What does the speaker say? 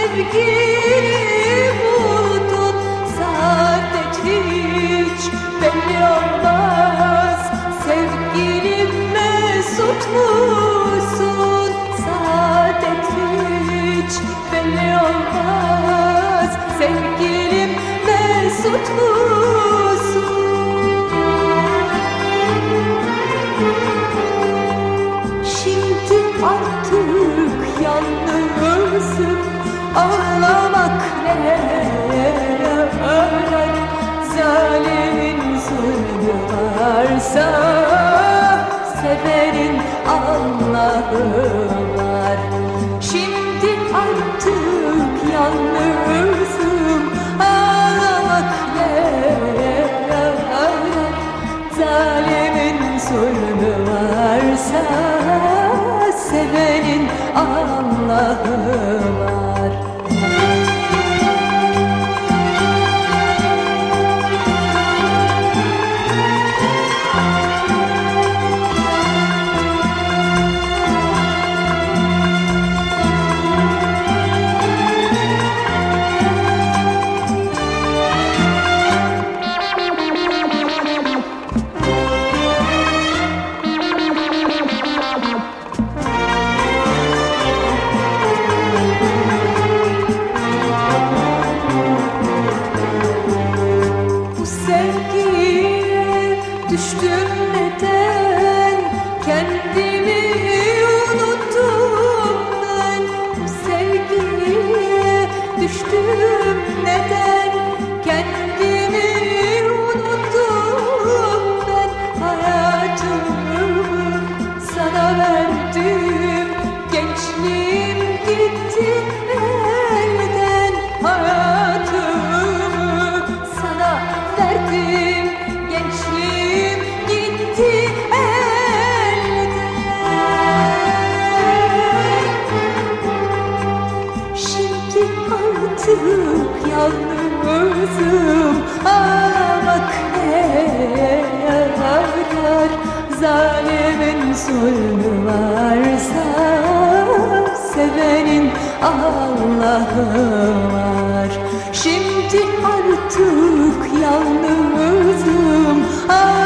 sevgili buldun. Saadet hiç belli olmaz. Sevgilim mesut musun? Saadet hiç belli olmaz. Sevgilim mesut musun? Şimdi artık yalnızım, ağlamak ne yarar? Zalimin zulmü varsa severin Allah'ı var. Şimdi artık yalnızım, ağlamak ne yarar? Zalimin zulmü varsa sevenin Allah'ı var. Düştüm neden, kendimi unuttum ben. Bu sevgiye düştüm neden, kendimi unuttum ben. Hayatımı sana verdim, gençliğim gitti elden. Hayatımı sana verdim, gençliğim gitti elden. Şimdi artık yalnızım, ağlamak ne yarar? Zalimin zulmü varsa sevenin Allah'ı var. Şimdi artık yalnızım,